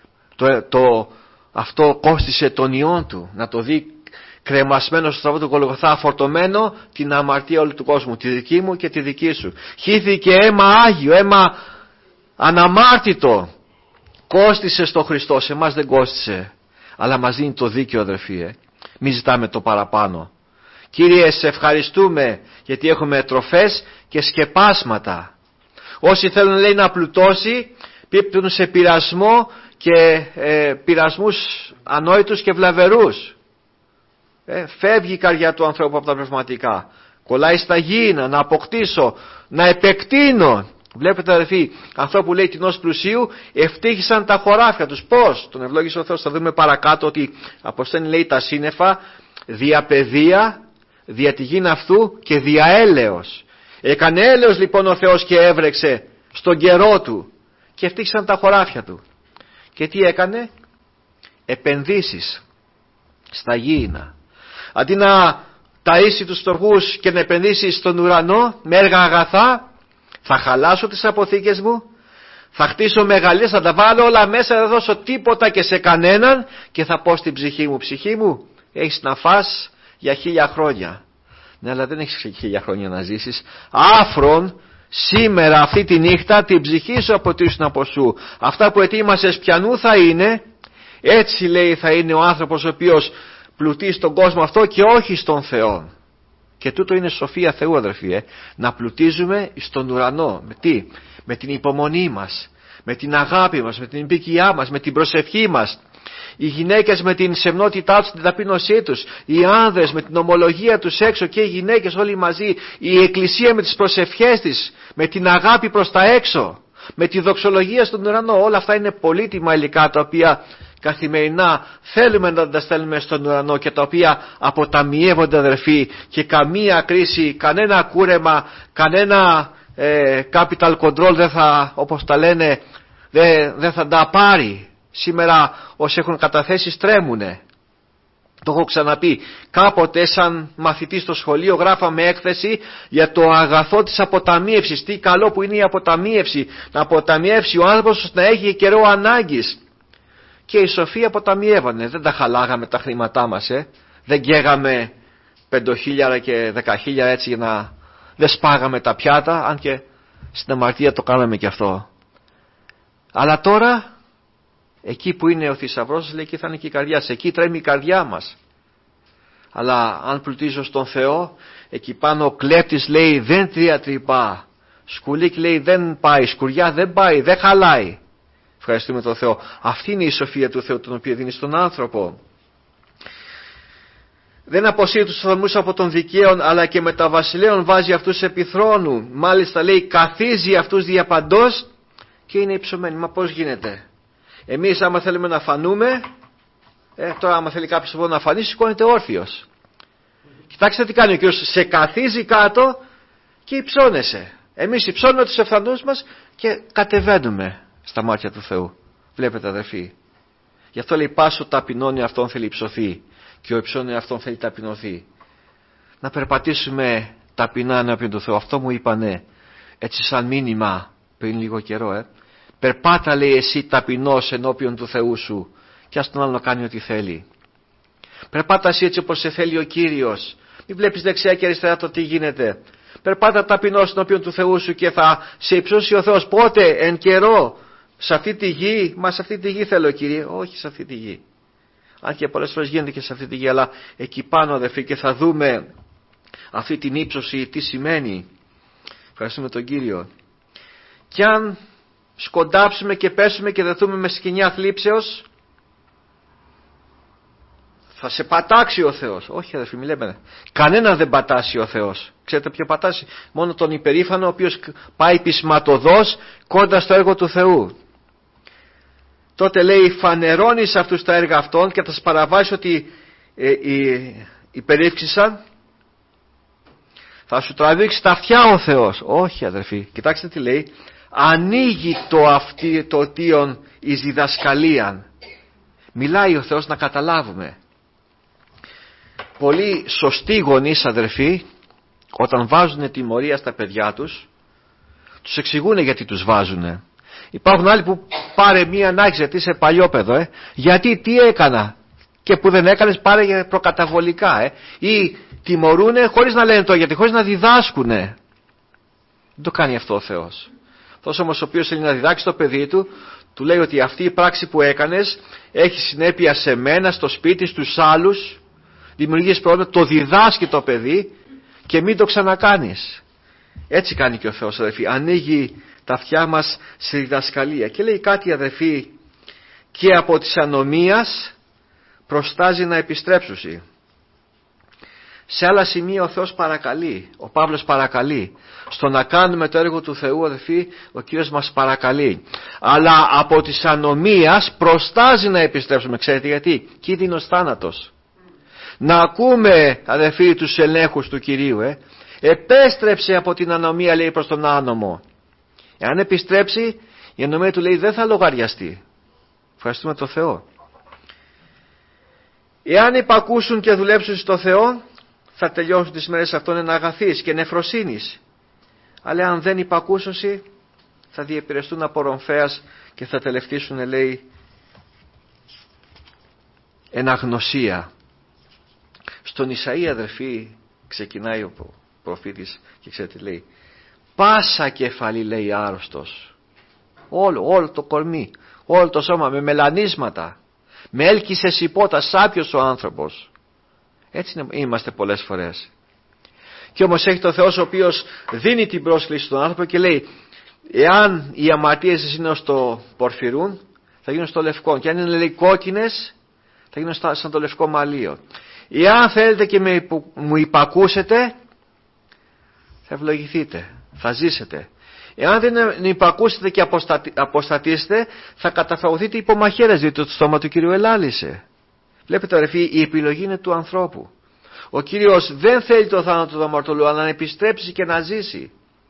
Αυτό κόστισε τον Υιόν του, να το δει κρεμασμένο στο σταυρό του Γολγοθά, φορτωμένο την αμαρτία όλου του κόσμου, τη δική μου και τη δική σου. Χύθηκε αίμα Άγιο, αίμα αναμάρτητο. Κόστισε στο Χριστό, σε εμάς δεν κόστισε. αλλά μας δίνει το δίκαιο, αδερφοί. Μην ζητάμε το παραπάνω. Κύριε, σε ευχαριστούμε γιατί έχουμε τροφές και σκεπάσματα. Όσοι θέλουν, λέει, να πλουτώσει, πίπτουν σε πειρασμό και πειρασμούς ανόητους και βλαβερούς. Φεύγει η καρδιά του ανθρώπου από τα πνευματικά. Κολλάει στα γήινα, να αποκτήσω, να επεκτείνω. Βλέπετε, αδερφοί, αυτό που λέει κοινός πλουσίου, ευτύχησαν τα χωράφια τους. Πώς? Τον ευλόγησε ο Θεός. Θα δούμε παρακάτω ότι αποσταίνει, λέει, τα σύννεφα δια παιδεία, δια τη γήνα αυτού και δια έλεος. Έκανε έλεος λοιπόν ο Θεός και έβρεξε στον καιρό του και ευτύχησαν τα χωράφια του. Και τι έκανε? Επενδύσεις στα γήινα. Αντί να ταΐσει τους φτωχούς και να επενδύσει στον ουρανό με έργα αγαθά, θα χαλάσω τις αποθήκες μου, θα χτίσω μεγαλείες, θα τα βάλω όλα μέσα, δεν δώσω τίποτα και σε κανέναν και θα πω στην ψυχή μου, έχεις να φας για 1000 χρόνια. Ναι, αλλά δεν έχεις 1000 χρόνια να ζήσεις. Άφρον, σήμερα αυτή τη νύχτα την ψυχή σου αποτύσσουν από σου. Αυτά που ετοίμασες πιανού θα είναι. Έτσι, λέει, θα είναι ο άνθρωπος ο οποίος πλουτεί στον κόσμο αυτό και όχι στον Θεό. Και τούτο είναι σοφία Θεού, αδερφοί, να πλουτίζουμε στον ουρανό. Με τι? Με την υπομονή μας, με την αγάπη μας, με την υπήκειά μας, με την προσευχή μας. Οι γυναίκες με την σεμνότητά τους, την ταπείνωσή τους. Οι άνδρες με την ομολογία τους έξω και οι γυναίκες όλοι μαζί. Η εκκλησία με τις προσευχές της, με την αγάπη προς τα έξω, με τη δοξολογία στον ουρανό. Όλα αυτά είναι πολύτιμα υλικά τα οποία καθημερινά θέλουμε να τα στέλνουμε στον ουρανό και τα οποία αποταμιεύονται, αδερφοί, και καμία κρίση, κανένα κούρεμα, κανένα capital control δεν θα, όπως τα λένε, δεν θα τα πάρει. Σήμερα όσοι έχουν καταθέσεις τρέμουνε. Το έχω ξαναπεί. Κάποτε σαν μαθητή στο σχολείο γράφαμε έκθεση για το αγαθό της αποταμίευσης. Τι καλό που είναι η αποταμίευση. Να αποταμιεύσει ο άνθρωπος να έχει καιρό ανάγκης. Και οι σοφοί αποταμιεύανε. Δεν τα χαλάγαμε τα χρήματά μας. Δεν καίγαμε 5.000 και 10.000 έτσι για να δεν σπάγαμε τα πιάτα. Αν και στην αμαρτία το κάναμε και αυτό. Αλλά τώρα εκεί που είναι ο θησαυρός, λέει, εκεί θα είναι και η καρδιά σας. Εκεί τρέμει η καρδιά μας. Αλλά αν πλουτίζω στον Θεό, εκεί πάνω ο κλέπτης, λέει, δεν διατρυπά. Σκουλίκι, λέει, δεν πάει. Σκουριά δεν πάει, δεν χαλάει. Ευχαριστούμε τον Θεό. Αυτή είναι η σοφία του Θεού, την οποία δίνει στον άνθρωπο. Δεν αποσύρει τους θαλμούς από τον δικαίον, αλλά και με τα βασιλέων βάζει αυτούς επί θρόνου. Μάλιστα, λέει, καθίζει αυτούς διαπαντός και είναι υψωμένοι. Μα πώς γίνεται? Εμείς άμα θέλουμε να φανούμε, τώρα άμα θέλει κάποιος να φανεί, σηκώνεται όρθιος. Κοιτάξτε τι κάνει ο Κύριος, σε καθίζει κάτω και υψώνεσαι. Εμείς υψώνουμε τους ευθανούς μας και κατεβαίνουμε στα μάτια του Θεού. Βλέπετε, αδερφοί. Γι' αυτό λέει, πάσο ταπεινώνει αυτόν θέλει υψωθεί και ο υψώνει αυτόν θέλει ταπεινωθεί. Να περπατήσουμε ταπεινά ενώπιον του Θεού. Αυτό μου είπανε έτσι σαν μήνυμα πριν λίγο καιρό. Περπάτα, λέει, εσύ ταπεινός ενώπιον του Θεού σου και ας τον άλλο να κάνει ό,τι θέλει. Περπάτα εσύ έτσι όπως σε θέλει ο Κύριος. Μην βλέπεις δεξιά και αριστερά το τι γίνεται. Περπάτα ταπεινός ενώπιον του Θεού σου και θα σε υψώσει ο Θεός. Πότε? Εν καιρό. Σε αυτή τη γη. Μα σε αυτή τη γη θέλω, Κύριε. Όχι σε αυτή τη γη. Αν και πολλές φορές γίνεται και σε αυτή τη γη, αλλά εκεί πάνω, αδερφοί, και θα δούμε αυτή την ύψωση τι σημαίνει. Ευχαριστούμε τον Κύριο. Κι αν σκοντάψουμε και πέσουμε και δεθούμε με σκηνιά θλίψεως, θα σε πατάξει ο Θεός. Όχι, αδερφοί, μη λέμε. Κανένα δεν πατάσει ο Θεός. Ξέρετε ποιο πατάσει? Μόνο τον υπερήφανο, ο οποίος πάει πεισματωδώς κοντά στο έργο του Θεού. Τότε, λέει, φανερώνει σε αυτούς τα έργα αυτών και θα σας παραβάσει ότι υπερήφξησαν. Θα σου τραβήξει τα αυτιά ο Θεός. Όχι, αδερφοί, κοιτάξτε τι λέει. Ανοίγει το οτίον εις διδασκαλίαν. Μιλάει ο Θεός να καταλάβουμε. Πολλοί σωστοί γονείς, αδερφοί, όταν βάζουν τιμωρία στα παιδιά τους εξηγούν γιατί τους βάζουν. Υπάρχουν άλλοι που πάρε μία ανάγκη γιατί είσαι παλιόπαιδο, γιατί τι έκανα και που δεν έκανες πάρε προκαταβολικά, ή τιμωρούνε χωρίς να λένε το γιατί, χωρίς να διδάσκουνε. Δεν το κάνει αυτό ο Θεός. Αυτός όμως ο οποίος θέλει να διδάξει το παιδί του, Του λέει ότι αυτή η πράξη που έκανες έχει συνέπεια σε μένα, στο σπίτι, στους άλλους, δημιουργείς πρόβλημα, το διδάσκει το παιδί και μην το ξανακάνεις. Έτσι κάνει και ο Θεός, αδερφοί. Ανοίγει τα αυτιά μας σε διδασκαλία. Και λέει κάτι, αδερφοί, και από της ανομίας προστάζει να επιστρέψουσι. Σε άλλα σημεία ο Θεός παρακαλεί, ο Παύλος παρακαλεί. Στο να κάνουμε το έργο του Θεού, αδερφοί, ο Κύριος μας παρακαλεί. Αλλά από της ανομίας προστάζει να επιστρέψουμε. Ξέρετε γιατί? Κίνδυνος θάνατος. Να ακούμε, αδερφοί, τους ελέγχους του Κυρίου. Επέστρεψε από την ανομία, λέει, προς τον άνομο. Εάν επιστρέψει, η ανομία του, λέει, δεν θα λογαριαστεί. Ευχαριστούμε τον Θεό. Εάν υπακούσουν και δουλέψουν στο Θεό, θα τελειώσουν τις μέρες αυτών εν αγαθής και νεφροσύνης. Αλλά αν δεν υπακούσουν, θα διεπηρεστούν από ρομφέας και θα τελευτήσουν, λέει, εν αγνωσία. Στον Ισαΐα, αδερφοί, ξεκινάει ο προφήτης και ξέρετε, λέει, πάσα κεφαλή, λέει, άρρωστος. Όλο το κορμί, όλο το σώμα με μελανίσματα, με έλκυσε σιπότα, σάπιος ο άνθρωπος. Έτσι είμαστε πολλές φορές. Και όμως έχει το Θεός ο οποίος δίνει την πρόσκληση στον άνθρωπο και λέει, εάν οι αμαρτίες είναι ως το πορφυρούν, θα γίνουν στο λευκό, και αν είναι, λέει, κόκκινες, θα γίνουν σαν το λευκό μαλλίο. Εάν θέλετε και μου υπακούσετε, θα ευλογηθείτε, θα ζήσετε. Εάν δεν υπακούσετε και αποστατήσετε, θα καταφαγωθείτε υπό μαχαίρες, διότι το στόμα του Κυρίου ελάλησε. Βλέπετε, αδερφοί, η επιλογή είναι του ανθρώπου. Ο Κύριος δεν θέλει το θάνατο του αμαρτωλού, αλλά να επιστρέψει και να ζήσει.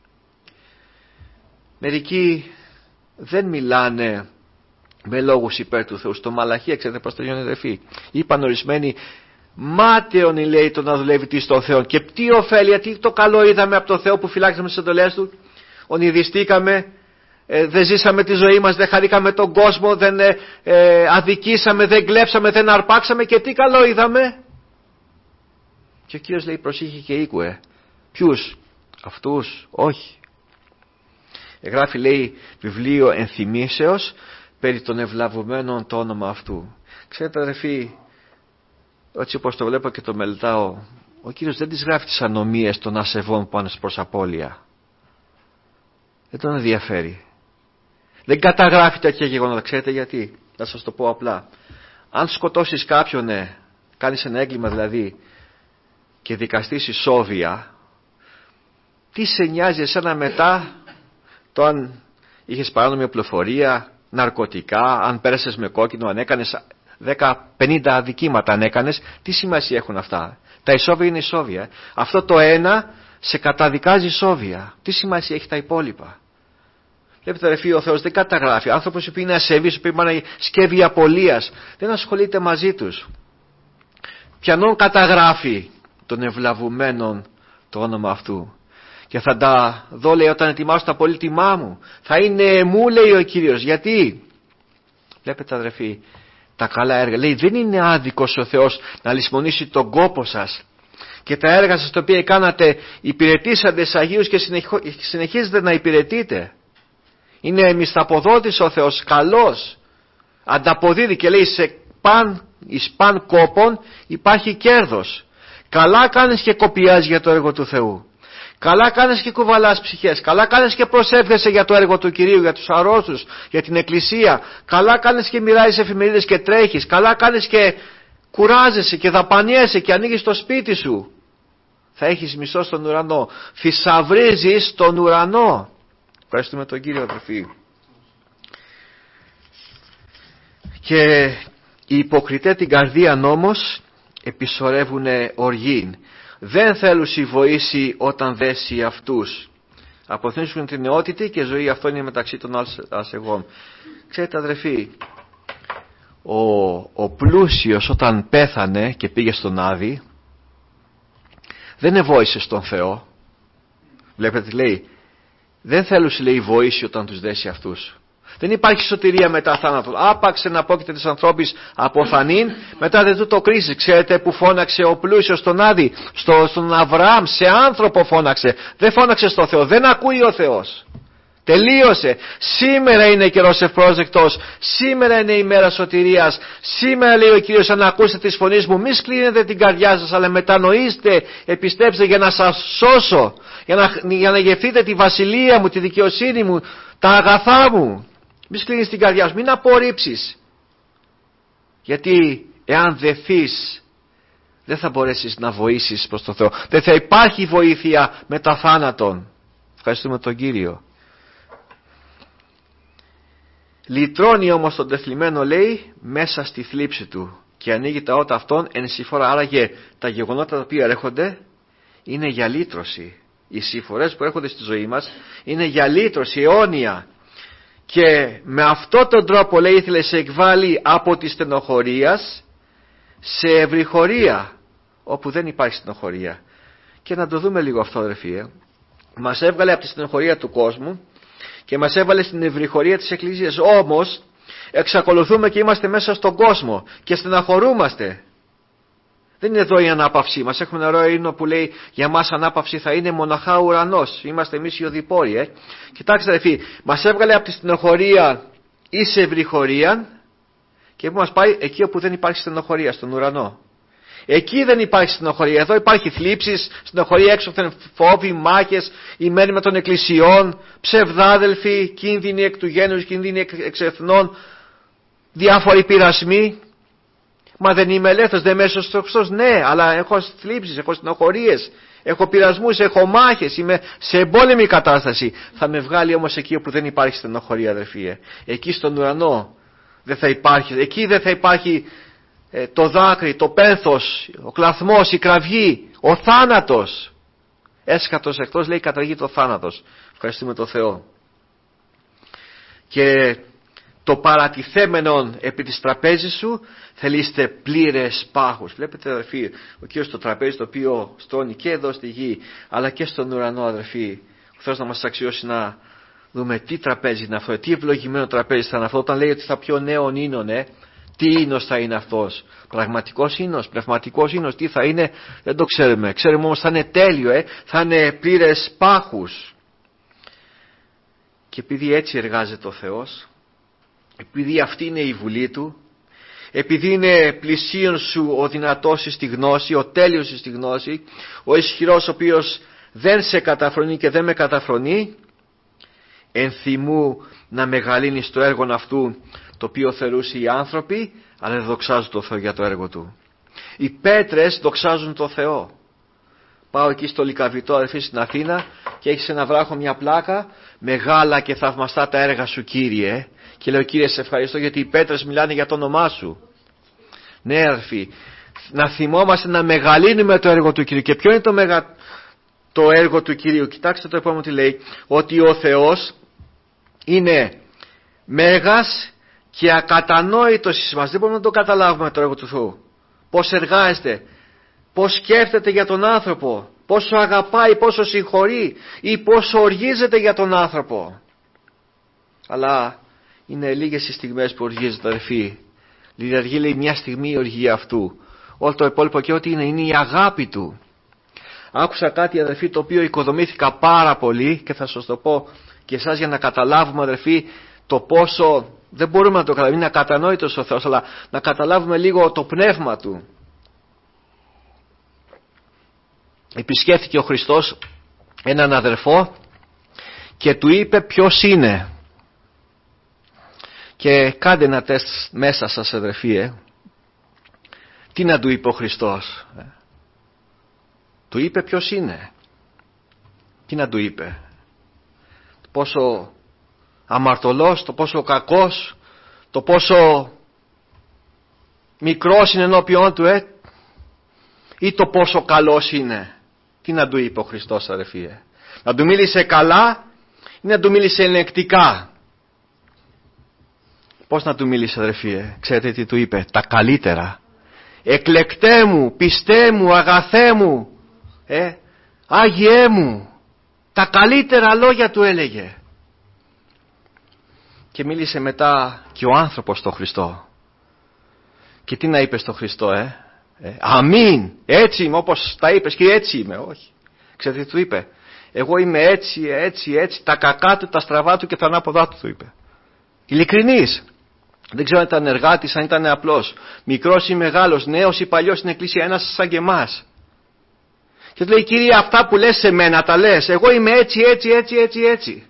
Μερικοί δεν μιλάνε με λόγους υπέρ του Θεού. Στο Μαλαχία, ξέρετε πώς τελειώνει, αδερφοί? Είπαν ορισμένοι, μάταιον, λέει, το να δουλεύει τι στον Θεό. Και τι ωφέλει, γιατί το καλό είδαμε από το Θεό που φυλάξαμε τις εντολές του? Ονειδιστήκαμε, δεν ζήσαμε τη ζωή μας, δεν χαρήκαμε τον κόσμο, δεν αδικήσαμε, δεν κλέψαμε, δεν αρπάξαμε, και τι καλό είδαμε? Και ο Κύριος λέει, προσήχε και ήκουε. Ποιους? Αυτούς? Όχι. Γράφει, λέει, βιβλίο ενθυμήσεως περί των ευλαβουμένων το όνομα αυτού. Ξέρετε, αδερφοί, έτσι όπως το βλέπω και το μελετάω, ο Κύριος δεν τις γράφει τις ανομίες των ασεβών που πάνε προς απώλεια. Δεν τον ενδιαφέρει. Δεν καταγράφει τέτοια γεγονότα. Ξέρετε γιατί? Να σας το πω απλά. Αν σκοτώσεις κάποιον, κάνεις ένα έγκλημα δηλαδή, και δικαστείς ισόβια, τι σε νοιάζει εσένα μετά το αν είχες παράνομη πληροφορία, ναρκωτικά, αν πέρασες με κόκκινο, αν έκανες 10-50 αδικήματα, αν έκανες? Τι σημασία έχουν αυτά? Τα ισόβια είναι ισόβια. Αυτό το ένα σε καταδικάζει ισόβια. Τι σημασία έχει τα υπόλοιπα? Βλέπετε, αδερφοί, ο Θεός δεν καταγράφει. Άνθρωπος που είναι ασεβής, που είναι σκεύη απολίας, δεν ασχολείται μαζί τους. Ποιανόν καταγράφει των ευλαβουμένων το όνομα αυτού? Και θα τα δω, λέει, όταν ετοιμάσω τα πολύτιμά μου. Θα είναι μου, λέει ο Κύριος. Γιατί? Βλέπετε, αδερφοί, τα καλά έργα. Λέει, δεν είναι άδικος ο Θεός να λησμονήσει τον κόπο σας και τα έργα σας τα οποία κάνατε, υπηρετήσατε σε Αγίους και συνεχίζετε να υπηρετείτε. Είναι μισθαποδότης ο Θεός, καλός. Ανταποδίδει και λέει, εις παν κόπον υπάρχει κέρδος. Καλά κάνεις και κοπιάζεις για το έργο του Θεού. Καλά κάνεις και κουβαλάς ψυχές. Καλά κάνεις και προσεύχεσαι για το έργο του Κυρίου, για τους αρρώστους, για την εκκλησία. Καλά κάνεις και μοιράζεις εφημερίδες και τρέχεις. Καλά κάνεις και κουράζεσαι και δαπανιέσαι και ανοίγεις το σπίτι σου. Θα έχεις μισθό στον ουρανό. Θησαυρίζεις στον ουρανό. Ευχαριστούμε τον Κύριο, αδερφοί. Και οι υποκριτές την καρδίαν όμως επισορεύουνε οργήν. Δεν θέλουν βοήσει όταν δέσει αυτούς. Αποθνήσουν την νεότητη και ζωή, αυτό είναι μεταξύ των ασεβών. Ξέρετε, αδερφοί, ο πλούσιος όταν πέθανε και πήγε στον Άδη, δεν εβόησε στον Θεό. Βλέπετε τι λέει? Δεν θέλουν, λέει, βοήσει όταν τους δέσει αυτούς. Δεν υπάρχει σωτηρία μετά θάνατο. Άπαξ εναπόκειται της ανθρώπης αποθανήν, μετά δεν του το κρίσεις. Ξέρετε που φώναξε ο πλούσιος στον Άδη? Στον Αβραάμ, σε άνθρωπο φώναξε. Δεν φώναξε στο Θεό. Δεν ακούει ο Θεός. Τελείωσε. Σήμερα είναι καιρός ευπρόσδεκτος. Σήμερα είναι η μέρα σωτηρίας. Σήμερα λέει ο Κύριος, αν ακούσετε τις φωνές μου, μη σκλίνετε την καρδιά σας, αλλά μετανοήστε, επιστέψτε για να σας σώσω, για να γευθείτε τη βασιλεία μου, τη δικαιοσύνη μου, τα αγαθά μου. Μη σκλίνεις την καρδιά σου, μην απορρίψεις. Γιατί εάν δεθείς, δεν θα μπορέσεις να βοήσεις προς τον Θεό. Δεν θα υπάρχει βοήθεια μετά θάνατον. Ευχαριστούμε τον Κύριο. Λυτρώνει όμως τον τεθλιμμένο, λέει, μέσα στη θλίψη του και ανοίγει τα ότα αυτών εν σύφορα. Άραγε τα γεγονότα τα οποία έρχονται είναι για λύτρωση. Οι σύφορες που έρχονται στη ζωή μας είναι για λύτρωση αιώνια. Και με αυτόν τον τρόπο, λέει, ήθελε σε εκβάλει από τη στενοχωρία σε ευρυχωρία, όπου δεν υπάρχει στενοχωρία. Και να το δούμε λίγο αυτό, αδερφοί. Μας έβγαλε από τη στενοχωρία του κόσμου και μας έβαλε στην ευρυχωρία της Εκκλησίας. Όμως εξακολουθούμε και είμαστε μέσα στον κόσμο και στεναχωρούμαστε. Δεν είναι εδώ η ανάπαυσή μας. Έχουμε ένα ωραίο ύμνο που λέει για μας ανάπαυση θα είναι μοναχά ουρανός. Είμαστε εμείς οι οδηπόροι. Κοιτάξτε, αδερφοί, μας έβγαλε από τη στενοχωρία ή σε ευρυχωρία και που μας πάει εκεί όπου δεν υπάρχει στενοχωρία, στον ουρανό. Εκεί δεν υπάρχει στενοχωρία. Εδώ υπάρχει θλίψεις, στενοχωρία, έξωθεν φόβοι, μάχες, ημένοι με των εκκλησιών, ψευδάδελφοι, κίνδυνοι εκ του γένους, κίνδυνοι εξ εθνών, διάφοροι πειρασμοί. Μα δεν είμαι ελεύθερος, δεν είμαι έσως στο Χριστός. Ναι, αλλά έχω θλίψεις, έχω στενοχωρίες, έχω πειρασμούς, έχω μάχες, είμαι σε εμπόλεμη κατάσταση. Θα με βγάλει όμως εκεί όπου δεν υπάρχει στενοχωρία, αδερφοί. Εκεί στον ουρανό δεν θα υπάρχει, εκεί δεν θα υπάρχει το δάκρυ, το πένθος, ο κλαθμός, η κραυγή, ο θάνατος. Έσκατος εκτός, λέει, καταργεί το θάνατος. Ευχαριστούμε τον Θεό. Και το παρατηθέμενον επί της τραπέζης σου θελείστε πλήρες πάχους. Βλέπετε, αδερφοί, ο Κύριος το τραπέζι το οποίο στρώνει και εδώ στη γη αλλά και στον ουρανό, αδερφοί. Ο Θεός να μας αξιώσει να δούμε τι τραπέζι είναι αυτό, τι ευλογημένο τραπέζι θα είναι αυτό. Όταν λέει ότι θα πιω νέον ίνον, τι ίνος θα είναι αυτός, πραγματικός ίνος, πνευματικός ίνος, τι θα είναι, δεν το ξέρουμε. Ξέρουμε όμως θα είναι τέλειο, θα είναι πλήρες πάχους. Και επειδή έτσι εργάζεται ο Θεός, επειδή αυτή είναι η βουλή Του, επειδή είναι πλησίον σου ο δυνατός στη γνώση, ο τέλειος στη γνώση, ο ισχυρός ο οποίος δεν σε καταφρονεί και δεν με καταφρονεί, ενθυμού να μεγαλύνεις το έργο αυτού το οποίο θερούσε οι άνθρωποι, αλλά δεν δοξάζουν το Θεό για το έργο Του. Οι πέτρες δοξάζουν το Θεό. Πάω εκεί στο Λυκαβητό, αδερφοί, στην Αθήνα, και έχεις ένα βράχο μια πλάκα, μεγάλα και θαυμαστά τα έργα σου, Κύριε. Και λέω, Κύριε, σε ευχαριστώ γιατί οι πέτρες μιλάνε για το όνομά σου. Ναι, αδερφοί, να θυμόμαστε να μεγαλύνουμε το έργο του Κυρίου. Και ποιο είναι το έργο του Κυρίου? Κοιτάξτε το επόμενο τι λέει, ότι ο Θεός είναι μέγας και ακατανόητος εις μας. Δεν μπορούμε να το καταλάβουμε το έργο του Θεού. Πώς εργάζεται, πώς σκέφτεται για τον άνθρωπο, πόσο αγαπάει, πόσο συγχωρεί ή πόσο οργίζεται για τον άνθρωπο. Αλλά είναι λίγες οι στιγμές που οργίζεται, αδερφοί. Λειτουργεί, λέει, μια στιγμή η οργία αυτού. Όλο το υπόλοιπο και ό,τι είναι η αγάπη Του. Άκουσα κάτι, αδερφοί, το οποίο οικοδομήθηκα πάρα πολύ και θα σας το πω και εσάς για να καταλάβουμε, αδερφοί, το πόσο δεν μπορούμε να το καταλάβουμε. Είναι ακατανόητος ο Θεός, αλλά να καταλάβουμε λίγο το πνεύμα Του. Επισκέφθηκε ο Χριστός έναν αδερφό και του είπε ποιος είναι. Και κάντε ένα τεστ μέσα σας, αδερφοί. Τι να του είπε ο Χριστός? Του είπε ποιος είναι. Τι να του είπε? Το πόσο αμαρτωλός, το πόσο κακός, το πόσο μικρός είναι ενώπιον του, ή το πόσο καλός είναι? Τι να του είπε ο Χριστός, αδερφοί? Να του μίλησε καλά ή να του μίλησε ελεγκτικά? Πώς να του μίλησε, αδερφοί? Ξέρετε τι του είπε? Τα καλύτερα. Εκλεκτέ μου, πιστέ μου, αγαθέ μου, Άγιέ μου. Τα καλύτερα λόγια του έλεγε. Και μίλησε μετά και ο άνθρωπος στο Χριστό. Και τι να είπε στο Χριστό? Αμήν, έτσι είμαι όπως τα είπες και έτσι είμαι. Όχι. Ξέρετε τι του είπε? Εγώ είμαι έτσι, τα κακά του, τα στραβά του και τα ανάποδά του, το είπε. Ειλικρινής. Δεν ξέρω αν ήταν εργάτης, αν ήταν απλός, μικρός ή μεγάλος, νέος ή παλιός στην εκκλησία, ένας σαν και εμάς. Και του λέει, Κύριε, αυτά που λες σε μένα τα λες, εγώ είμαι έτσι.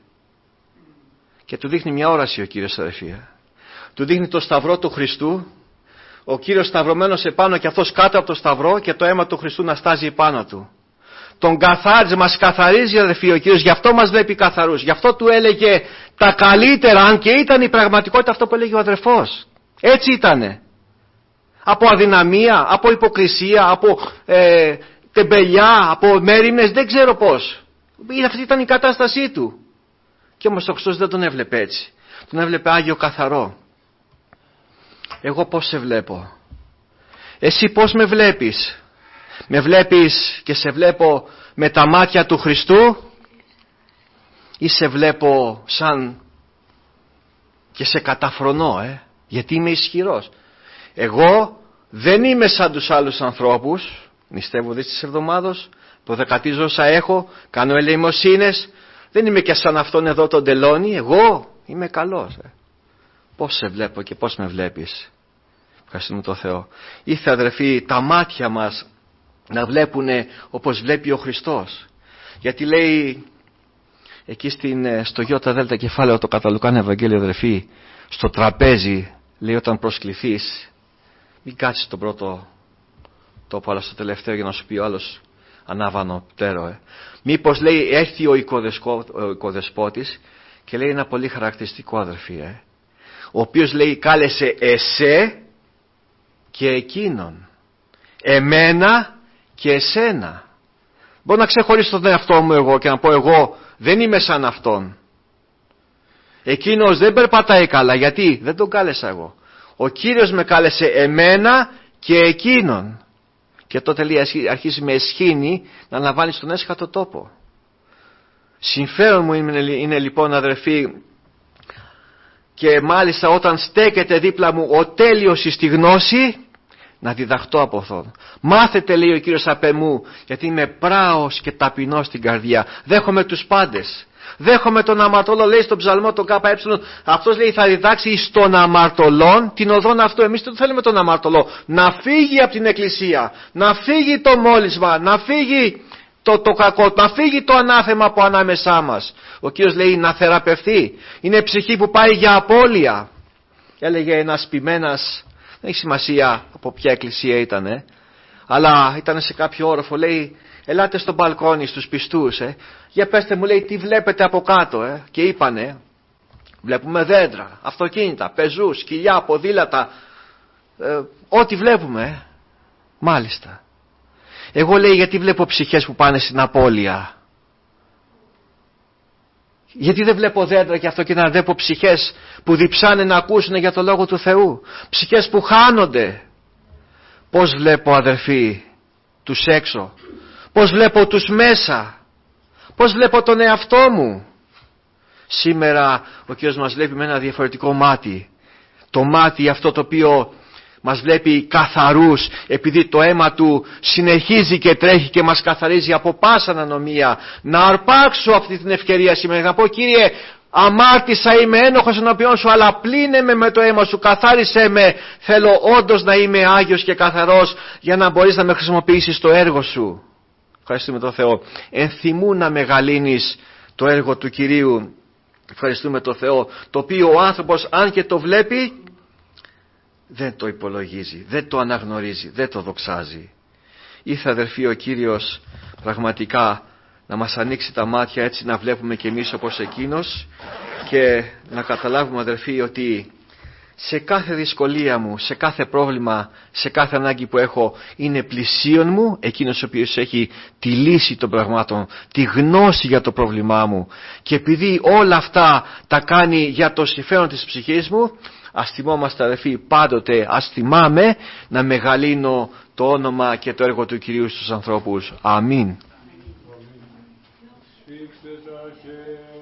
Και του δείχνει μια όραση ο Κύριος, αδερφοί. Του δείχνει το σταυρό του Χριστού, ο Κύριος σταυρωμένος επάνω και αυτός κάτω από το σταυρό και το αίμα του Χριστού να στάζει επάνω του. Τον καθάριζε, μας καθαρίζει, αδερφοί, ο Κύριος, γι' αυτό μας βλέπει καθαρούς. Γι' αυτό του έλεγε τα καλύτερα, αν και ήταν η πραγματικότητα αυτό που έλεγε ο αδερφός. Έτσι ήτανε. Από αδυναμία, από υποκρισία, από τεμπελιά, από μέριμνες, δεν ξέρω πώς. Αυτή ήταν η κατάστασή του. Και όμως ο Χριστός δεν τον έβλεπε έτσι. Τον έβλεπε άγιο καθαρό. Εγώ πώς σε βλέπω? Εσύ πώς με βλέπεις? Με βλέπεις και σε βλέπω με τα μάτια του Χριστού, ή σε βλέπω σαν και σε καταφρονώ, γιατί είμαι ισχυρός? Εγώ δεν είμαι σαν τους άλλους ανθρώπους. Νηστεύω δις της εβδομάδος, προδεκατίζω όσα έχω, κάνω ελεημοσύνες. Δεν είμαι και σαν αυτόν εδώ τον τελώνει. Εγώ είμαι καλός. Πώς σε βλέπω και πώς με βλέπεις? Ευχαριστούμε τον Θεό. Ήρθε, αδερφοί, τα μάτια μας να βλέπουν όπως βλέπει ο Χριστός. Γιατί λέει εκεί στο Ι-Δ κεφάλαιο το κατά Λουκάν Ευαγγέλιο, αδερφοί, στο τραπέζι λέει, όταν προσκληθείς, μην κάτσεις τον πρώτο τόπο, αλλά στο τελευταίο, για να σου πει ο άλλος ανάβανο πτέρο. Μήπως, λέει, έρθει ο οικοδεσπότης και λέει ένα πολύ χαρακτηριστικό, αδερφοί, ο οποίος, λέει, κάλεσε εσέ και εκείνον, εμένα και εσένα. Μπορώ να ξεχωρίσω τον εαυτό μου εγώ και να πω, εγώ δεν είμαι σαν αυτόν. Εκείνος δεν περπατάει καλά. Γιατί? Δεν τον κάλεσα εγώ. Ο Κύριος με κάλεσε εμένα και εκείνον. Και τότε, λέει, αρχίζει με εσχήνη να αναβάλει στον έσχατο τόπο. Συμφέρον μου είναι λοιπόν, αδερφοί, και μάλιστα όταν στέκεται δίπλα μου ο τέλειος στη γνώση, να διδαχτώ από αυτόν. Μάθετε, λέει ο Κύριος, απ' εμού, γιατί είμαι πράος και ταπεινός στην καρδιά. Δέχομαι τους πάντες. Δέχομαι τον αμαρτωλό, λέει στον ψαλμό τον ΚΕ. Αυτός, λέει, θα διδάξει εις τον αμαρτωλόν την οδόν αυτού. Εμείς δεν θέλουμε τον αμαρτωλό να φύγει από την εκκλησία, να φύγει το μόλυσμα, να φύγει το κακό, να φύγει το ανάθεμα από ανάμεσά μας. Ο Κύριος, λέει, να θεραπευθεί. Είναι ψυχή που πάει για απώλεια. Έλεγε ένας ποιμένας, δεν έχει σημασία από ποια εκκλησία ήτανε, αλλά ήταν σε κάποιο όροφο, λέει, ελάτε στο μπαλκόνι στους πιστούς, για πέστε μου, λέει, τι βλέπετε από κάτω, και είπανε, βλέπουμε δέντρα, αυτοκίνητα, πεζούς, σκυλιά, ποδήλατα, ό,τι βλέπουμε. Μάλιστα. Εγώ, λέει, γιατί βλέπω ψυχές που πάνε στην απώλεια? Γιατί δεν βλέπω δέντρα και αυτοκίνητα, να βλέπω ψυχές που διψάνε να ακούσουν για το Λόγο του Θεού, ψυχές που χάνονται? Πώς βλέπω, αδερφοί, τους έξω? Πώς βλέπω τους μέσα? Πώς βλέπω τον εαυτό μου? Σήμερα ο Κύριος μας βλέπει με ένα διαφορετικό μάτι. Το μάτι αυτό το οποίο μας βλέπει καθαρούς, επειδή το αίμα του συνεχίζει και τρέχει και μας καθαρίζει από πάσα ανομία. Να αρπάξω αυτή την ευκαιρία σήμερα, να πω, Κύριε, αμάρτησα, είμαι ένοχος ενώπιον σου, αλλά πλύνε με με το αίμα σου, καθάρισέ με. Θέλω όντως να είμαι άγιος και καθαρός, για να μπορείς να με χρησιμοποιήσεις στο έργο σου. Ευχαριστούμε τον Θεό. Ενθυμού να μεγαλύνεις το έργο του Κυρίου. Ευχαριστούμε τον Θεό, το οποίο ο άνθρωπος, αν και το βλέπει, δεν το υπολογίζει, δεν το αναγνωρίζει, δεν το δοξάζει. Ήρθε, αδερφοί, ο Κύριος πραγματικά να μας ανοίξει τα μάτια, έτσι να βλέπουμε κι εμείς όπως εκείνος, και να καταλάβουμε, αδερφοί, ότι σε κάθε δυσκολία μου, σε κάθε πρόβλημα, σε κάθε ανάγκη που έχω, είναι πλησίον μου εκείνος ο οποίος έχει τη λύση των πραγμάτων, τη γνώση για το πρόβλημά μου, και επειδή όλα αυτά τα κάνει για το συμφέρον της ψυχής μου, ας θυμόμαστε, αδερφοί, πάντοτε, ας θυμάμαι να μεγαλύνω το όνομα και το έργο του Κυρίου στους ανθρώπους. Αμήν.